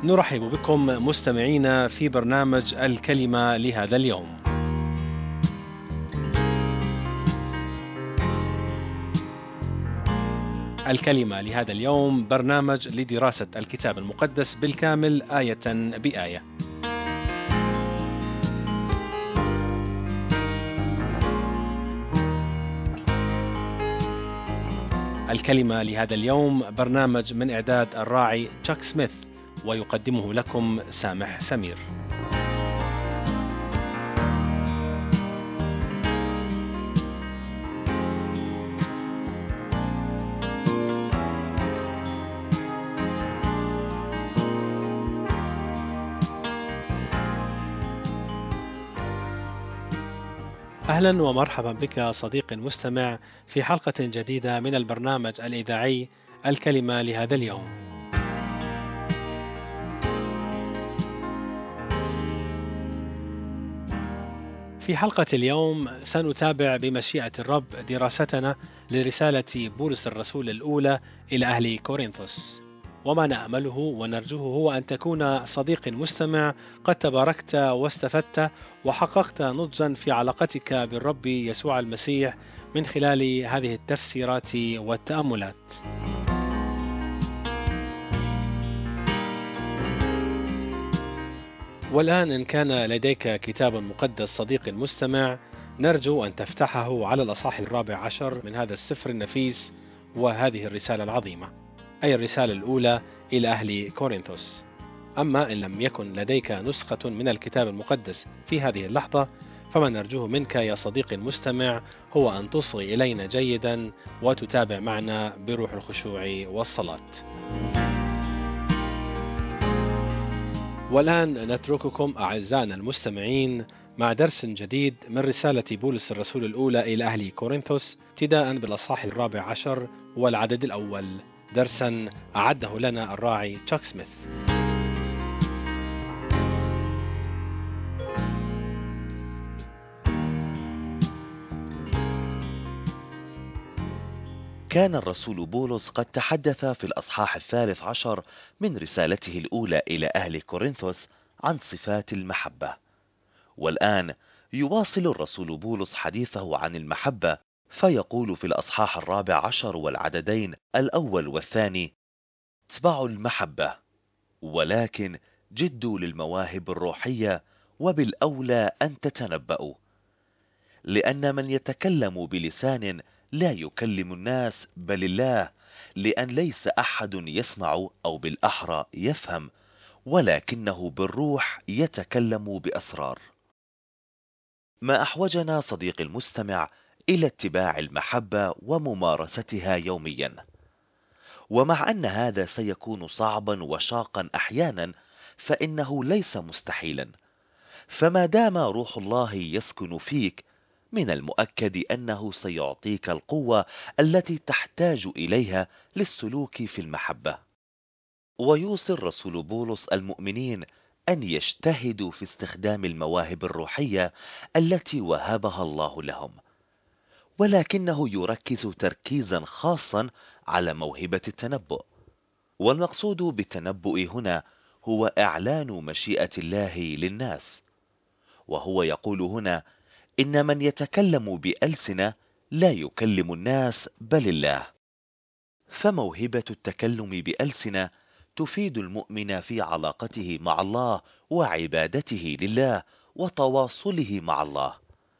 نرحب بكم مستمعينا في برنامج الكلمة لهذا اليوم. الكلمة لهذا اليوم برنامج لدراسة الكتاب المقدس بالكامل آية بآية. الكلمة لهذا اليوم برنامج من إعداد الراعي تشاك سميث، ويقدمه لكم سامح سمير. أهلا ومرحبا بك صديقي المستمع في حلقة جديدة من البرنامج الإذاعي الكلمة لهذا اليوم. في حلقة اليوم سنتابع بمشيئة الرب دراستنا لرسالة بولس الرسول الأولى إلى أهل كورنثوس. وما نأمله ونرجوه هو أن تكون صديق مستمع قد تباركت واستفدت وحققت نضجا في علاقتك بالرب يسوع المسيح من خلال هذه التفسيرات والتأملات. والآن إن كان لديك كتاب مقدس صديقي المستمع، نرجو أن تفتحه على الأصحاح الرابع عشر من هذا السفر النفيس وهذه الرسالة العظيمة، أي الرسالة الأولى إلى أهل كورنثوس. أما إن لم يكن لديك نسخة من الكتاب المقدس في هذه اللحظة، فما نرجوه منك يا صديقي المستمع هو أن تصغي إلينا جيدا وتتابع معنا بروح الخشوع والصلاة. والآن نترككم أعزائنا المستمعين مع درس جديد من رسالة بولس الرسول الأولى إلى أهل كورنثوس، ابتداء بالأصحاح الرابع عشر والعدد الأول، درسا أعده لنا الراعي تشاك سميث. كان الرسول بولس قد تحدث في الأصحاح الثالث عشر من رسالته الأولى إلى أهل كورنثوس عن صفات المحبة، والآن يواصل الرسول بولس حديثه عن المحبة، فيقول في الأصحاح الرابع عشر والعددين الأول والثاني: اتبعوا المحبة، ولكن جدوا للمواهب الروحية، وبالأولى أن تتنبأوا، لأن من يتكلم بلسان لا يكلم الناس بل الله، لأن ليس أحد يسمع أو بالأحرى يفهم، ولكنه بالروح يتكلم بأسرار. ما أحوجنا صديقي المستمع إلى اتباع المحبة وممارستها يوميا، ومع أن هذا سيكون صعبا وشاقا أحيانا، فإنه ليس مستحيلا. فما دام روح الله يسكن فيك، من المؤكد أنه سيعطيك القوة التي تحتاج إليها للسلوك في المحبة. ويوصي الرسول بولس المؤمنين أن يجتهدوا في استخدام المواهب الروحية التي وهبها الله لهم، ولكنه يركز تركيزا خاصا على موهبة التنبؤ. والمقصود بالتنبؤ هنا هو إعلان مشيئة الله للناس، وهو يقول هنا إن من يتكلم بألسنة لا يكلم الناس بل الله. فموهبة التكلم بألسنة تفيد المؤمن في علاقته مع الله وعبادته لله وتواصله مع الله،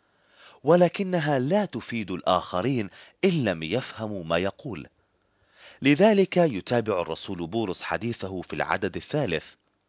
ولكنها لا تفيد الآخرين إن لم يفهموا ما يقول. لذلك يتابع الرسول بولس حديثه في العدد الثالث: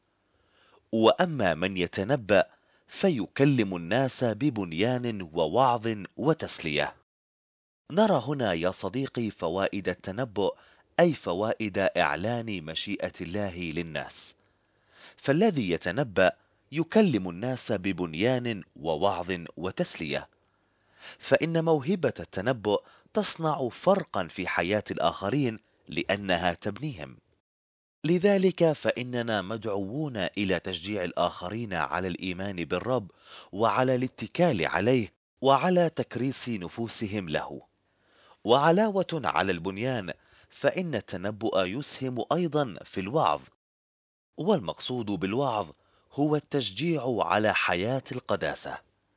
وأما من يتنبأ فيكلم الناس ببنيان ووعظ وتسلية. نرى هنا يا صديقي فوائد التنبؤ، أي فوائد إعلان مشيئة الله للناس. فالذي يتنبأ يكلم الناس ببنيان ووعظ وتسلية، فإن موهبة التنبؤ تصنع فرقا في حياة الآخرين لأنها تبنيهم. لذلك فإننا مدعوون إلى تشجيع الآخرين على الإيمان بالرب وعلى الاتكال عليه وعلى تكريس نفوسهم له. وعلاوة على البنيان، فإن التنبؤ يسهم أيضا في الوعظ، والمقصود بالوعظ هو التشجيع على حياة القداسة.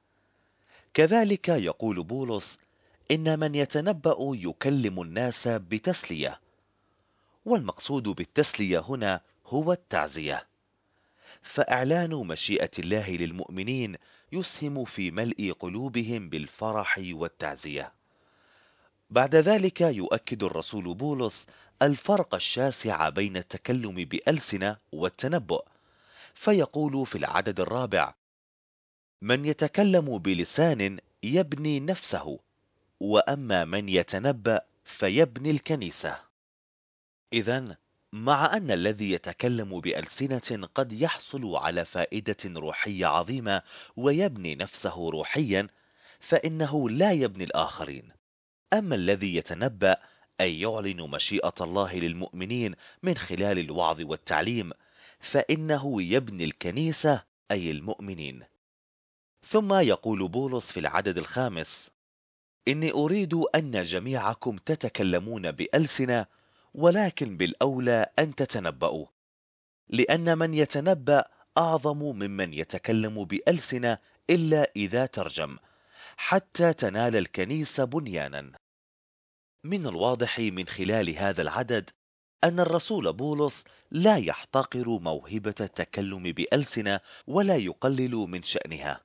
كذلك يقول بولس إن من يتنبأ يكلم الناس بتسلية، والمقصود بالتسلية هنا هو التعزية، فإعلان مشيئة الله للمؤمنين يسهم في ملء قلوبهم بالفرح والتعزية. بعد ذلك يؤكد الرسول بولس الفرق الشاسع بين التكلم بألسنة والتنبؤ، فيقول في العدد الرابع: من يتكلم بلسان يبني نفسه، وأما من يتنبأ فيبني الكنيسة. إذن مع أن الذي يتكلم بألسنة قد يحصل على فائدة روحية عظيمة ويبني نفسه روحيا، فإنه لا يبني الآخرين. أما الذي يتنبأ أي يعلن مشيئة الله للمؤمنين من خلال الوعظ والتعليم، فإنه يبني الكنيسة أي المؤمنين. ثم يقول بولس في العدد الخامس: إني أريد أن جميعكم تتكلمون بألسنة، ولكن بالأولى أن تتنبؤوا، لأن من يتنبأ أعظم ممن يتكلم بألسنة إلا إذا ترجم، حتى تنال الكنيسة بنيانا. من الواضح من خلال هذا العدد أن الرسول بولس لا يحتقر موهبة التكلم بألسنة ولا يقلل من شأنها،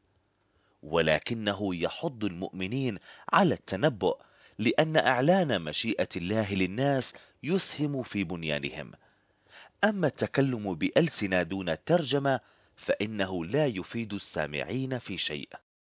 ولكنه يحض المؤمنين على التنبؤ، لأن إعلان مشيئة الله للناس يسهم في بنيانهم. أما التكلم بألسنة دون الترجمة فإنه لا يفيد السامعين في شيء.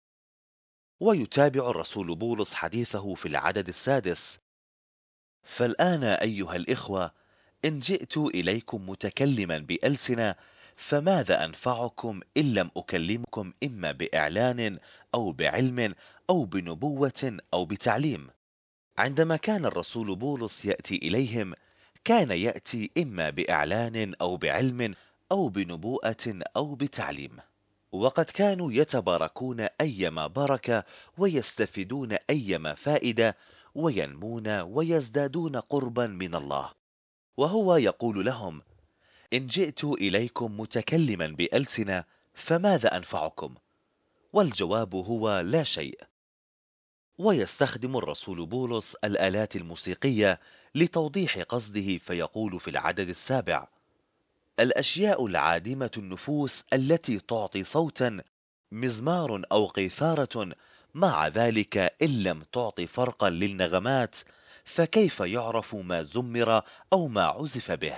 ويتابع الرسول بولس حديثه في العدد السادس: فالآن أيها الإخوة إن جئت إليكم متكلما بألسنة فماذا أنفعكم إن لم أكلمكم إما بإعلان أو بعلم أو بنبوة أو بتعليم. عندما كان الرسول بولس يأتي إليهم كان يأتي إما بإعلان أو بعلم أو بنبوءة أو بتعليم، وقد كانوا يتباركون أيما بركة ويستفيدون أيما فائدة وينمون ويزدادون قربا من الله. وهو يقول لهم: إن جئت إليكم متكلما بألسنة فماذا أنفعكم؟ والجواب هو لا شيء. ويستخدم الرسول بولس الآلات الموسيقية لتوضيح قصده، فيقول في العدد السابع: الأشياء العادمة النفوس التي تعطي صوتا، مزمار أو قيثارة، مع ذلك إن لم تعطي فرقا للنغمات فكيف يعرف ما زمر أو ما عزف به؟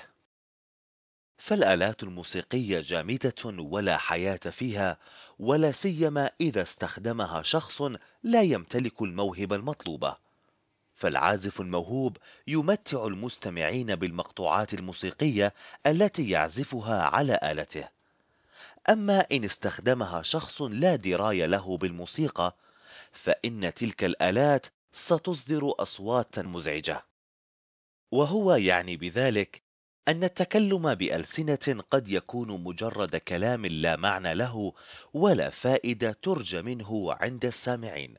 فالآلات الموسيقية جامدة ولا حياة فيها، ولا سيما إذا استخدمها شخص لا يمتلك الموهبة المطلوبة. فالعازف الموهوب يمتع المستمعين بالمقطوعات الموسيقية التي يعزفها على آلته. أما إن استخدمها شخص لا دراية له بالموسيقى فإن تلك الآلات ستصدر أصواتا مزعجة. وهو يعني بذلك أن التكلم بألسنة قد يكون مجرد كلام لا معنى له ولا فائدة ترجى منه عند السامعين.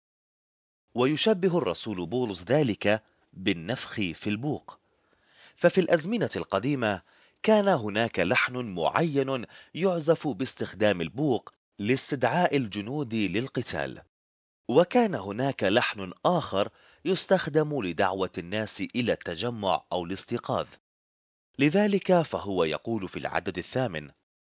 ويشبه الرسول بولس ذلك بالنفخ في البوق. ففي الأزمنة القديمة كان هناك لحن معين يعزف باستخدام البوق لاستدعاء الجنود للقتال، وكان هناك لحن آخر يستخدم لدعوة الناس إلى التجمع أو الاستيقاظ. لذلك فهو يقول في العدد الثامن: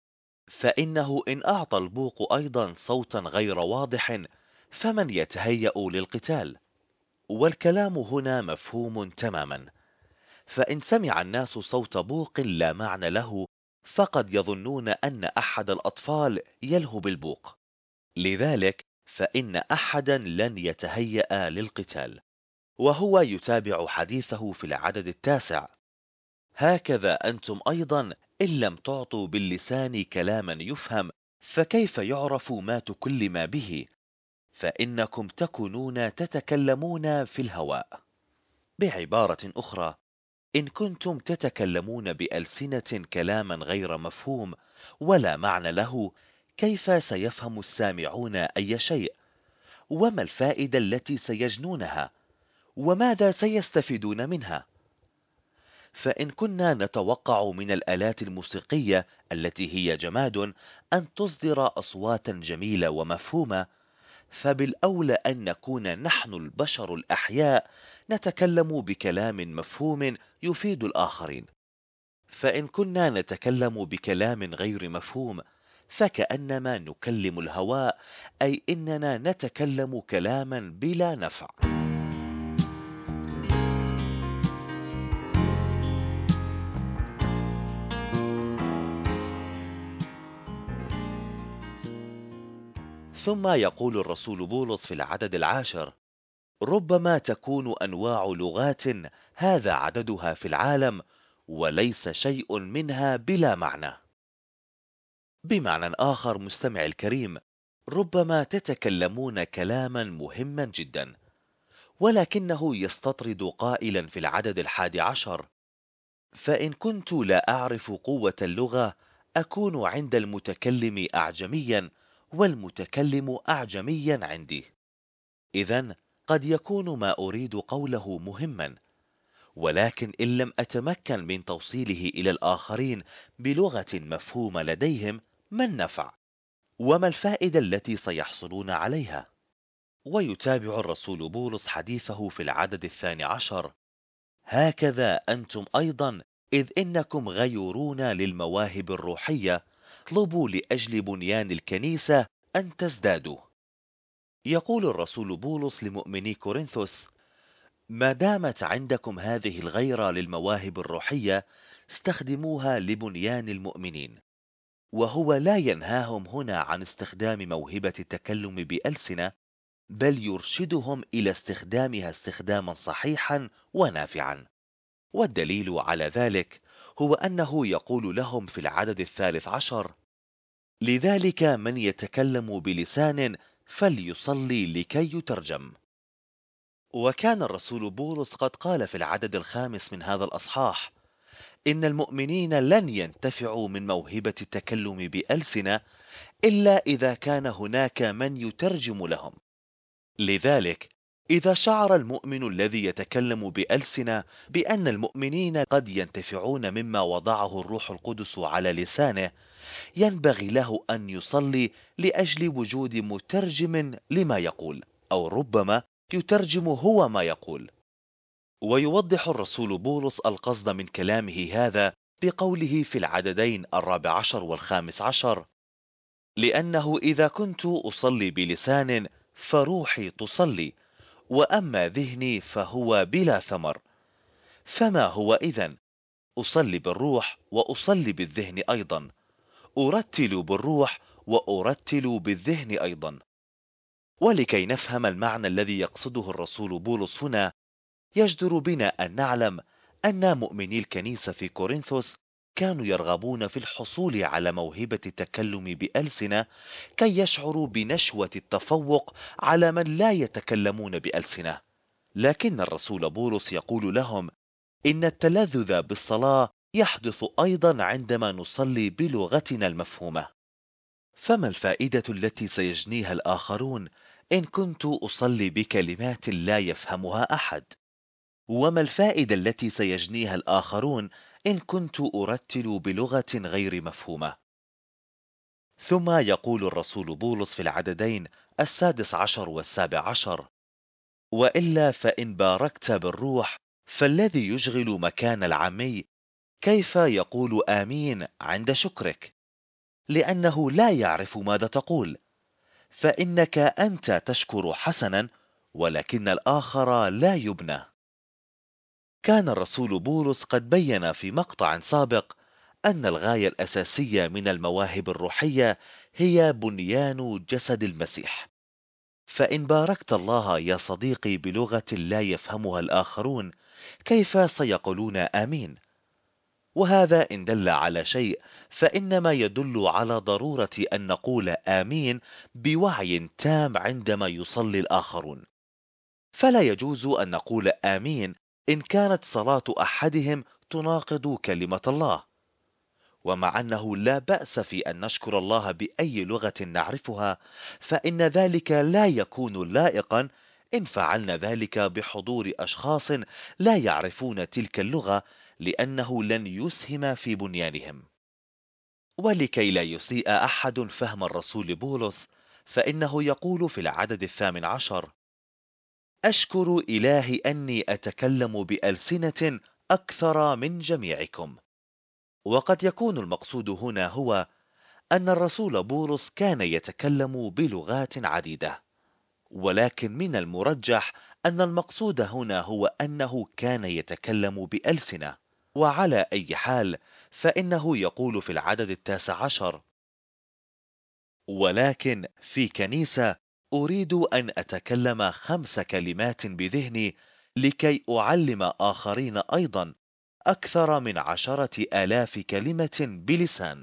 فإنه إن أعطى البوق أيضا صوتا غير واضح فمن يتهيأ للقتال؟ والكلام هنا مفهوم تماما، فإن سمع الناس صوت بوق لا معنى له فقد يظنون أن أحد الأطفال يلهو بالبوق، لذلك فإن أحدا لن يتهيأ للقتال. وهو يتابع حديثه في العدد التاسع: هكذا أنتم أيضا إن لم تعطوا باللسان كلاما يفهم فكيف يعرف ما تكلم به؟ فإنكم تكونون تتكلمون في الهواء. بعبارة أخرى، إن كنتم تتكلمون بألسنة كلاما غير مفهوم ولا معنى له كيف سيفهم السامعون أي شيء؟ وما الفائدة التي سيجنونها؟ وماذا سيستفيدون منها؟ فإن كنا نتوقع من الآلات الموسيقية التي هي جماد أن تصدر أصواتا جميلة ومفهومة، فبالأولى أن نكون نحن البشر الأحياء نتكلم بكلام مفهوم يفيد الآخرين. فإن كنا نتكلم بكلام غير مفهوم فكأنما نكلم الهواء، أي إننا نتكلم كلاما بلا نفع. ثم يقول الرسول بولس في العدد 10: ربما تكون أنواع لغات هذا عددها في العالم، وليس شيء منها بلا معنى. بمعنى آخر مستمع الكريم، ربما تتكلمون كلاما مهما جدا، ولكنه يستطرد قائلا في العدد 11: فإن كنت لا أعرف قوة اللغة أكون عند المتكلم أعجميا، والمتكلم أعجميا عندي. إذن قد يكون ما أريد قوله مهما، ولكن إن لم أتمكن من توصيله إلى الآخرين بلغة مفهومة لديهم، ما النفع؟ وما الفائدة التي سيحصلون عليها؟ ويتابع الرسول بولس حديثه في العدد 12: هكذا أنتم أيضا، إذ إنكم غيورون للمواهب الروحية، اطلبوا لأجل بنيان الكنيسة أن تزدادوا. يقول الرسول بولس لمؤمني كورنثوس: ما دامت عندكم هذه الغيرة للمواهب الروحية استخدموها لبنيان المؤمنين. وهو لا ينهاهم هنا عن استخدام موهبة التكلم بألسنة، بل يرشدهم إلى استخدامها استخداما صحيحا ونافعا. والدليل على ذلك هو أنه يقول لهم في العدد 13: لذلك من يتكلم بلسان فليصلي لكي يترجم. وكان الرسول بولس قد قال في العدد 5 من هذا الأصحاح: إن المؤمنين لن ينتفعوا من موهبة التكلم بألسنة إلا إذا كان هناك من يترجم لهم. لذلك إذا شعر المؤمن الذي يتكلم بألسنة بأن المؤمنين قد ينتفعون مما وضعه الروح القدس على لسانه، ينبغي له أن يصلي لأجل وجود مترجم لما يقول، أو ربما يترجم هو ما يقول. ويوضح الرسول بولس القصد من كلامه هذا بقوله في العددين 14 و15: لأنه إذا كنت أصلي بلسان فروحي تصلي، وأما ذهني فهو بلا ثمر. فما هو إذن؟ أصلي بالروح وأصلي بالذهن أيضا، أرتل بالروح وأرتل بالذهن أيضا. ولكي نفهم المعنى الذي يقصده الرسول بولس هنا، يجدر بنا أن نعلم أن مؤمني الكنيسة في كورنثوس كانوا يرغبون في الحصول على موهبة التكلم بألسنة كي يشعروا بنشوة التفوق على من لا يتكلمون بألسنة. لكن الرسول بولس يقول لهم إن التلذذ بالصلاة يحدث أيضا عندما نصلي بلغتنا المفهومة. فما الفائدة التي سيجنيها الآخرون إن كنت أصلي بكلمات لا يفهمها أحد؟ وما الفائدة التي سيجنيها الآخرون إن كنت أرتل بلغة غير مفهومة؟ ثم يقول الرسول بولس في العددين 16 و17: وإلا فإن باركت بالروح فالذي يشغل مكان العمي كيف يقول آمين عند شكرك؟ لأنه لا يعرف ماذا تقول، فإنك أنت تشكر حسنا ولكن الآخر لا يبنى. كان الرسول بولس قد بين في مقطع سابق أن الغاية الأساسية من المواهب الروحية هي بنيان جسد المسيح. فإن باركت الله يا صديقي بلغة لا يفهمها الآخرون، كيف سيقولون آمين؟ وهذا إن دل على شيء فإنما يدل على ضرورة أن نقول آمين بوعي تام عندما يصلي الآخرون. فلا يجوز أن نقول آمين إن كانت صلاة أحدهم تناقض كلمة الله. ومع أنه لا بأس في أن نشكر الله بأي لغة نعرفها، فإن ذلك لا يكون لائقا إن فعلنا ذلك بحضور أشخاص لا يعرفون تلك اللغة، لأنه لن يسهم في بنيانهم. ولكي لا يسيء أحد فهم الرسول بولس، فإنه يقول في العدد 18: أشكر إلهي أني أتكلم بألسنة أكثر من جميعكم. وقد يكون المقصود هنا هو أن الرسول بولس كان يتكلم بلغات عديدة، ولكن من المرجح أن المقصود هنا هو أنه كان يتكلم بألسنة. وعلى أي حال، فإنه يقول في العدد 19: ولكن في كنيسة أريد أن أتكلم 5 كلمات بذهني لكي أعلم آخرين أيضا أكثر من 10,000 كلمة بلسان.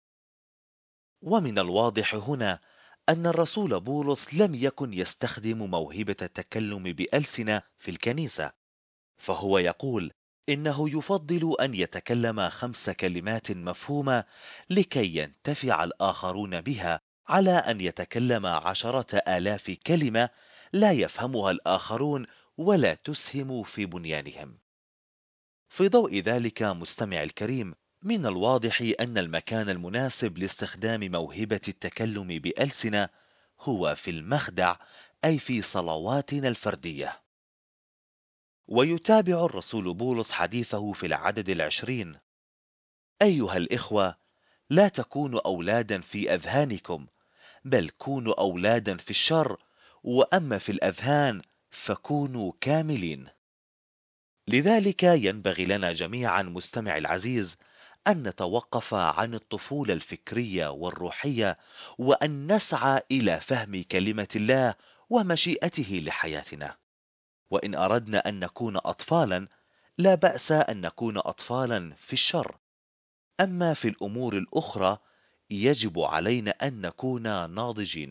ومن الواضح هنا أن الرسول بولس لم يكن يستخدم موهبة التكلم بألسنة في الكنيسة، فهو يقول إنه يفضل أن يتكلم 5 كلمات مفهومة لكي ينتفع الآخرون بها، على أن يتكلم 10,000 كلمة لا يفهمها الآخرون ولا تسهم في بنيانهم. في ضوء ذلك مستمع الكريم، من الواضح أن المكان المناسب لاستخدام موهبة التكلم بألسنة هو في المخدع، أي في صلواتنا الفردية. ويتابع الرسول بولس حديثه في العدد 20: أيها الإخوة، لا تكونوا أولادا في أذهانكم، بل كونوا أولادا في الشر، وأما في الأذهان فكونوا كاملين. لذلك ينبغي لنا جميعا مستمع العزيز أن نتوقف عن الطفولة الفكرية والروحية، وأن نسعى إلى فهم كلمة الله ومشيئته لحياتنا. وإن أردنا أن نكون أطفالا، لا بأس أن نكون أطفالا في الشر، أما في الأمور الأخرى يجب علينا أن نكون ناضجين.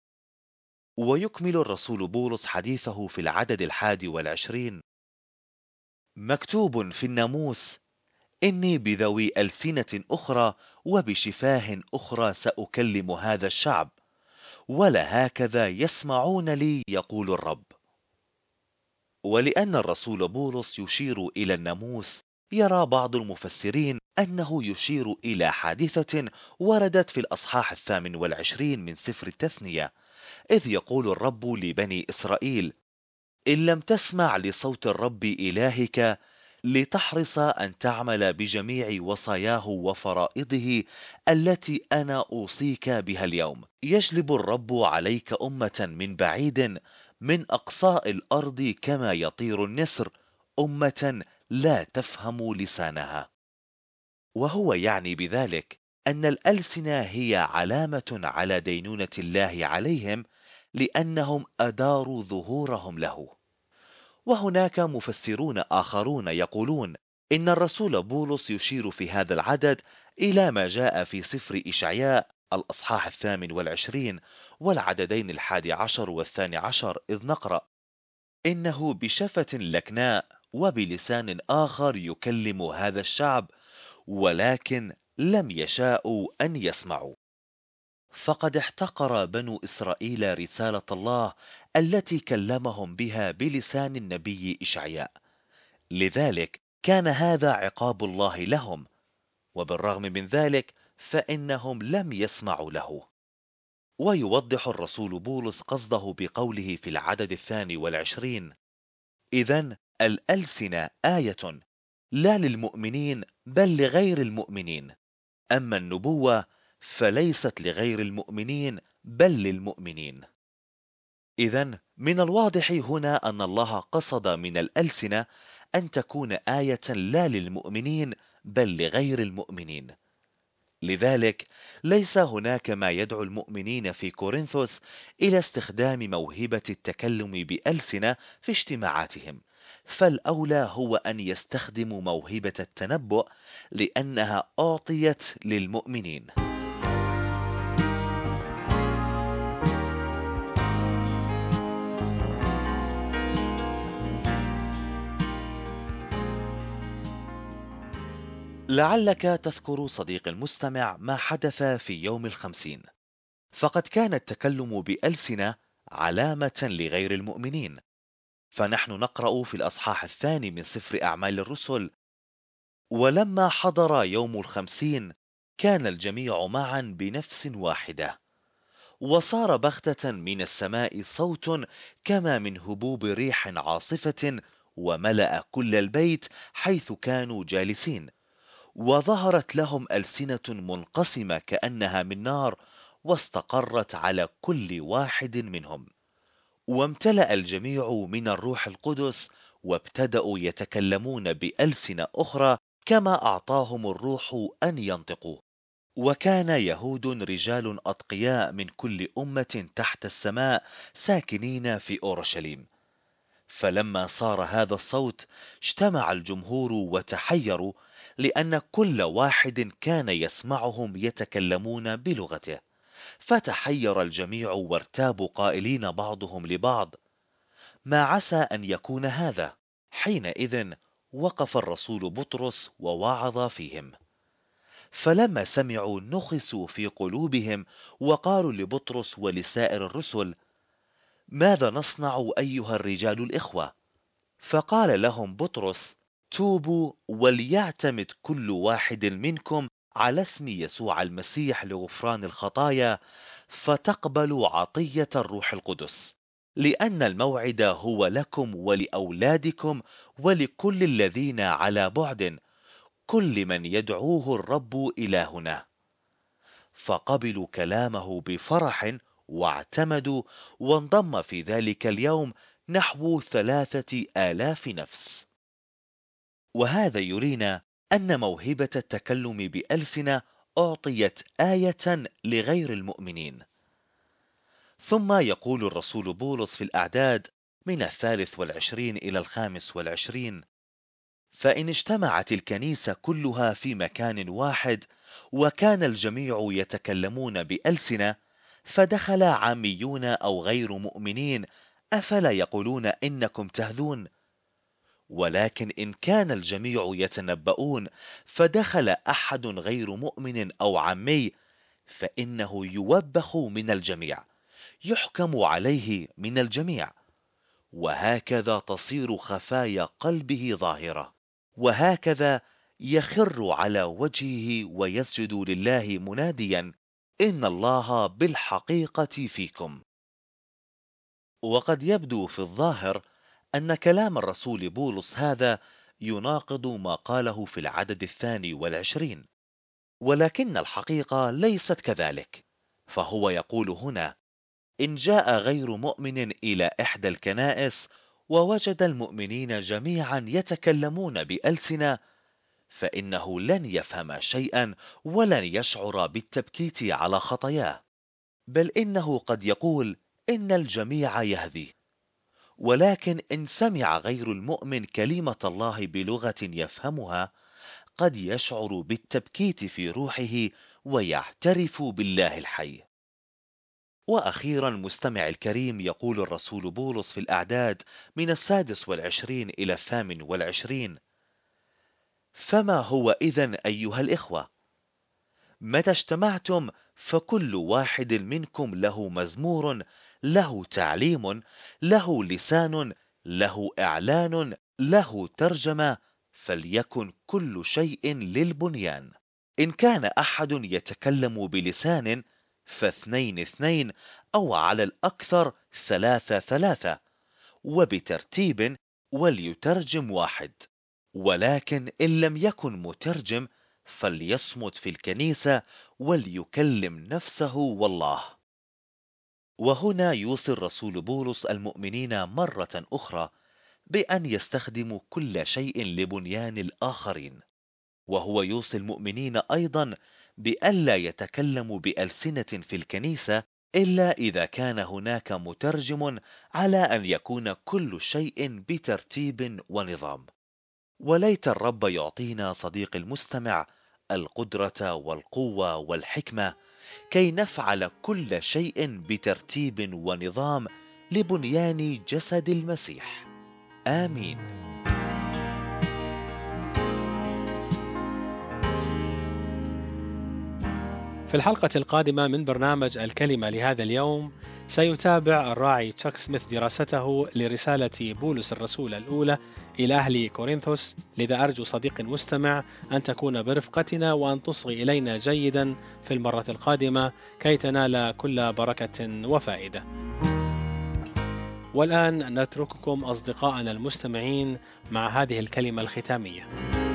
ويكمل الرسول بولس حديثه في العدد 21: مكتوب في الناموس: إني بذوي ألسنة أخرى وبشفاه أخرى سأكلم هذا الشعب، ولا هكذا يسمعون لي يقول الرب. ولأن الرسول بولس يشير إلى الناموس، يرى بعض المفسرين أنه يشير إلى حادثة وردت في الأصحاح 28 من سفر التثنية، إذ يقول الرب لبني إسرائيل: إن لم تسمع لصوت الرب إلهك لتحرص أن تعمل بجميع وصاياه وفرائضه التي أنا أوصيك بها اليوم، يجلب الرب عليك أمة من بعيد، من أقصاء الأرض كما يطير النسر، أمة لا تفهم لسانها. وهو يعني بذلك أن الألسنة هي علامة على دينونة الله عليهم، لأنهم أداروا ظهورهم له. وهناك مفسرون آخرون يقولون إن الرسول بولس يشير في هذا العدد إلى ما جاء في سفر إشعياء الأصحاح 28 والعددين 11 و12، إذ نقرأ: إنه بشفة لكناء وبلسان آخر يكلم هذا الشعب، ولكن لم يشاءوا أن يسمعوا. فقد احتقر بنو إسرائيل رسالة الله التي كلمهم بها بلسان النبي إشعياء، لذلك كان هذا عقاب الله لهم، وبالرغم من ذلك فإنهم لم يسمعوا له. ويوضح الرسول بولس قصده بقوله في العدد 22: إذن الألسنة آية، لا للمؤمنين بل لغير المؤمنين، أما النبوة فليست لغير المؤمنين بل للمؤمنين. إذن من الواضح هنا أن الله قصد من الألسنة أن تكون آية لا للمؤمنين بل لغير المؤمنين. لذلك ليس هناك ما يدعو المؤمنين في كورنثوس إلى استخدام موهبة التكلم بألسنة في اجتماعاتهم، فالأولى هو أن يستخدموا موهبة التنبؤ، لأنها أعطيت للمؤمنين. لعلك تذكر صديق المستمع ما حدث في يوم الخمسين، فقد كان التكلم بألسنة علامة لغير المؤمنين. فنحن نقرأ في الأصحاح 2 من سفر أعمال الرسل: ولما حضر يوم الخمسين كان الجميع معا بنفس واحدة، وصار بغتة من السماء صوت كما من هبوب ريح عاصفة، وملأ كل البيت حيث كانوا جالسين، وظهرت لهم ألسنة منقسمة كأنها من نار، واستقرت على كل واحد منهم، وامتلأ الجميع من الروح القدس، وابتدأوا يتكلمون بألسنة أخرى كما أعطاهم الروح أن ينطقوا. وكان يهود رجال أتقياء من كل أمة تحت السماء ساكنين في أورشليم. فلما صار هذا الصوت اجتمع الجمهور وتحيروا، لأن كل واحد كان يسمعهم يتكلمون بلغته. فتحير الجميع وارتابوا قائلين بعضهم لبعض: ما عسى أن يكون هذا؟ حينئذ وقف الرسول بطرس ووعظ فيهم. فلما سمعوا نخسوا في قلوبهم، وقالوا لبطرس ولسائر الرسل: ماذا نصنع أيها الرجال الإخوة؟ فقال لهم بطرس: توبوا وليعتمد كل واحد منكم على اسم يسوع المسيح لغفران الخطايا، فتقبلوا عطية الروح القدس، لأن الموعد هو لكم ولأولادكم ولكل الذين على بعد، كل من يدعوه الرب إلهنا. فقبلوا كلامه بفرح واعتمدوا، وانضم في ذلك اليوم نحو 3000 نفس. وهذا يرينا أن موهبة التكلم بألسنة أعطيت آية لغير المؤمنين. ثم يقول الرسول بولس في الأعداد من 23 إلى 25: فإن اجتمعت الكنيسة كلها في مكان واحد، وكان الجميع يتكلمون بألسنة، فدخل عاميون أو غير مؤمنين، أفلا يقولون إنكم تهذون؟ ولكن إن كان الجميع يتنبؤون، فدخل أحد غير مؤمن أو عمي، فإنه يوبخ من الجميع، يحكم عليه من الجميع، وهكذا تصير خفايا قلبه ظاهرة، وهكذا يخر على وجهه ويسجد لله مناديا: إن الله بالحقيقة فيكم. وقد يبدو في الظاهر أن كلام الرسول بولس هذا يناقض ما قاله في العدد 22، ولكن الحقيقة ليست كذلك. فهو يقول هنا: إن جاء غير مؤمن إلى إحدى الكنائس ووجد المؤمنين جميعا يتكلمون بألسنة، فإنه لن يفهم شيئا ولن يشعر بالتبكيت على خطاياه، بل إنه قد يقول إن الجميع يهذي. ولكن إن سمع غير المؤمن كلمة الله بلغة يفهمها، قد يشعر بالتبكيت في روحه ويعترف بالله الحي. وأخيرا مستمع الكريم، يقول الرسول بولس في الأعداد من 26 إلى 28: فما هو إذن أيها الإخوة؟ متى اجتمعتم فكل واحد منكم له مزمور، له تعليم، له لسان، له إعلان، له ترجمة، فليكن كل شيء للبنيان. إن كان أحد يتكلم بلسان، فاثنين اثنين، أو على الأكثر ثلاثة ثلاثة، وبترتيب، وليترجم واحد. ولكن إن لم يكن مترجم، فليصمت في الكنيسة وليكلم نفسه والله. وهنا يوصي الرسول بولس المؤمنين مرة أخرى بأن يستخدموا كل شيء لبنيان الآخرين، وهو يوصي المؤمنين أيضا بألا يتكلموا بألسنة في الكنيسة إلا إذا كان هناك مترجم، على أن يكون كل شيء بترتيب ونظام. وليت الرب يعطينا صديق المستمع القدرة والقوة والحكمة كي نفعل كل شيء بترتيب ونظام لبنيان جسد المسيح. آمين. في الحلقة القادمة من برنامج الكلمة لهذا اليوم سيتابع الراعي تشاك سميث دراسته لرسالة بولس الرسول الأولى إلى أهل كورنثوس، لذا أرجو صديقي المستمع أن تكون برفقتنا وأن تصغي إلينا جيدا في المرة القادمة كي تنال كل بركة وفائدة. والآن نترككم أصدقائنا المستمعين مع هذه الكلمة الختامية.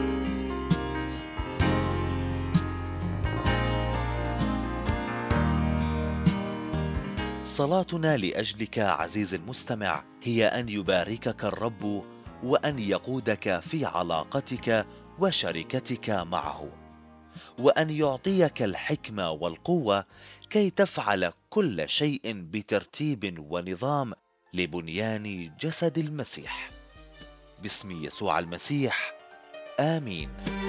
صلاتنا لأجلك عزيزي المستمع هي أن يباركك الرب وأن يقودك في علاقتك وشركتك معه، وأن يعطيك الحكمة والقوة كي تفعل كل شيء بترتيب ونظام لبنيان جسد المسيح. باسم يسوع المسيح، آمين.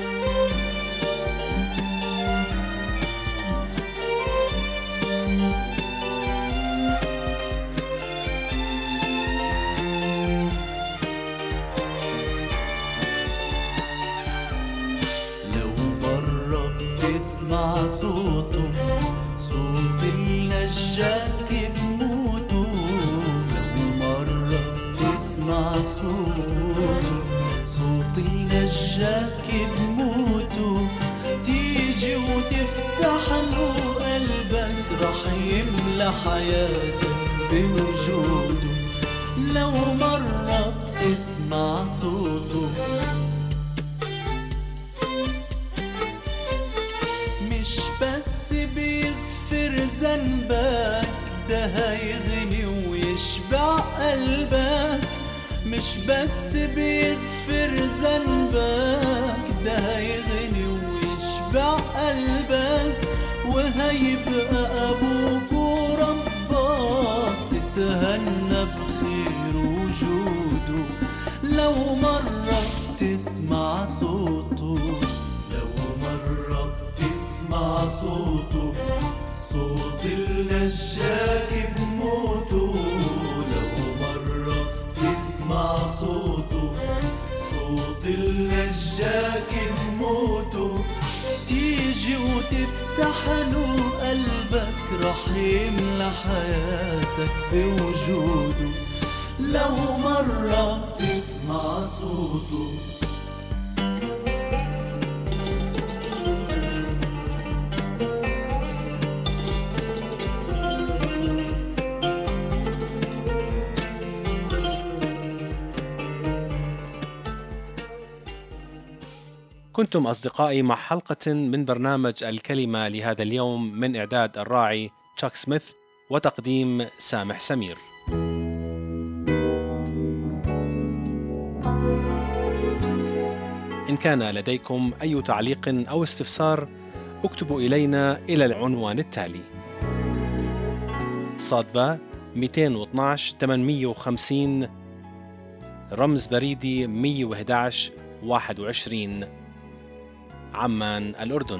لو مرة بتسمع صوته، صوت النجاة بموته، لو مرة بتسمع صوته، صوت النجاة بموته، تيجي وتفتح له قلبك، رح يملى حياتك بوجوده. لو مرة بتسمع صوته، مش بس بيغفر ذنبك، ده هيغني ويشبع قلبك. مش بس بيغفر ذنبك، ده هيغني ويشبع قلبك، وهيبقى أبوك وربك، تتهنى بخير وجوده. لو مرة بتسمع صوته، لو مرة بتسمع صوته، صوت النجاة بموته، لو مرة بتسمع صوته، صوت النجاة بموته، تيجي وتفتح له قلبك، رح يملى حياتك بوجوده. لو مرة بتسمع صوته. كنتم أصدقائي مع حلقة من برنامج الكلمة لهذا اليوم من إعداد الراعي تشاك سميث وتقديم سامح سمير. إن كان لديكم أي تعليق أو استفسار اكتبوا إلينا إلى العنوان التالي: صادبة 212 850 رمز بريدي 111 21 عمان الأردن.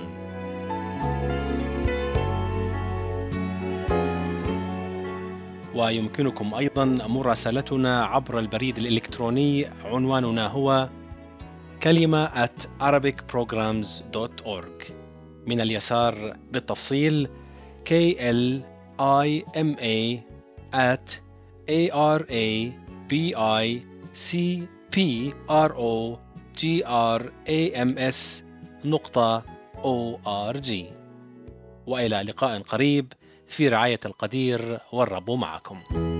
ويمكنكم أيضا مراسلتنا عبر البريد الإلكتروني، عنواننا هو كلمة @arabicprograms.org. من اليسار بالتفصيل klima@arabicprograms.org. وإلى لقاء قريب في رعاية القدير، والرب معكم.